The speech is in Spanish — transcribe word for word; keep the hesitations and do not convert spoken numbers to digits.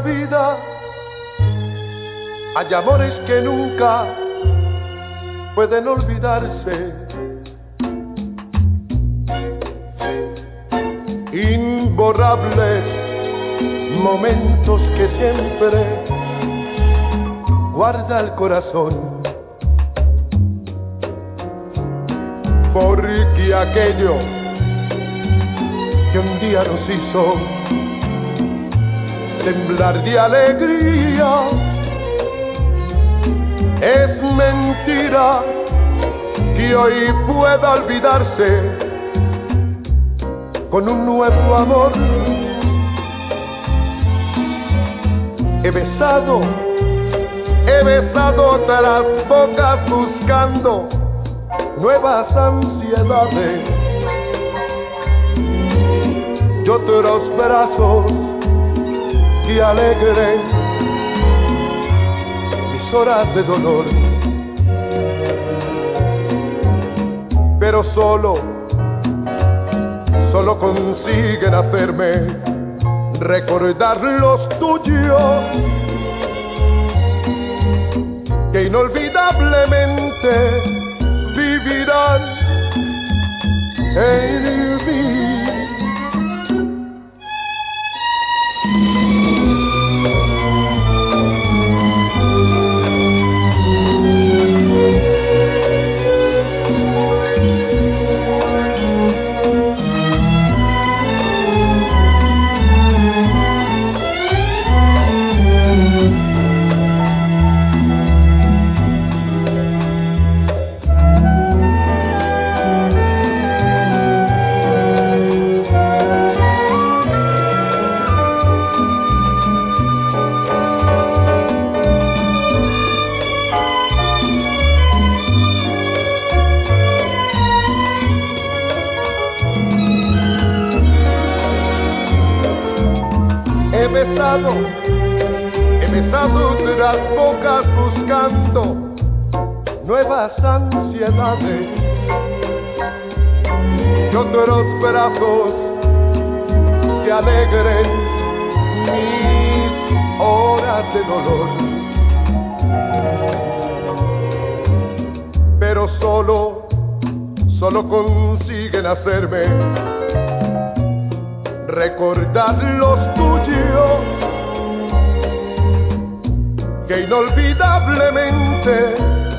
vida hay amores que nunca pueden olvidarse. Imborrables momentos que siempre guarda el corazón. Porque aquello que un día nos hizo temblar de alegría es mentira que hoy pueda olvidarse con un nuevo amor. He besado, he besado otras bocas buscando nuevas ansiedades y otros brazos que alegren mis horas de dolor. Pero solo, solo consiguen hacerme recordar los tuyos que inolvidablemente vivirán en mí. He besado, he besado otras bocas buscando nuevas ansiedades y otros brazos que alegren mis horas de dolor. Pero solo, solo consiguen hacerme recordar los tuyos que inolvidablemente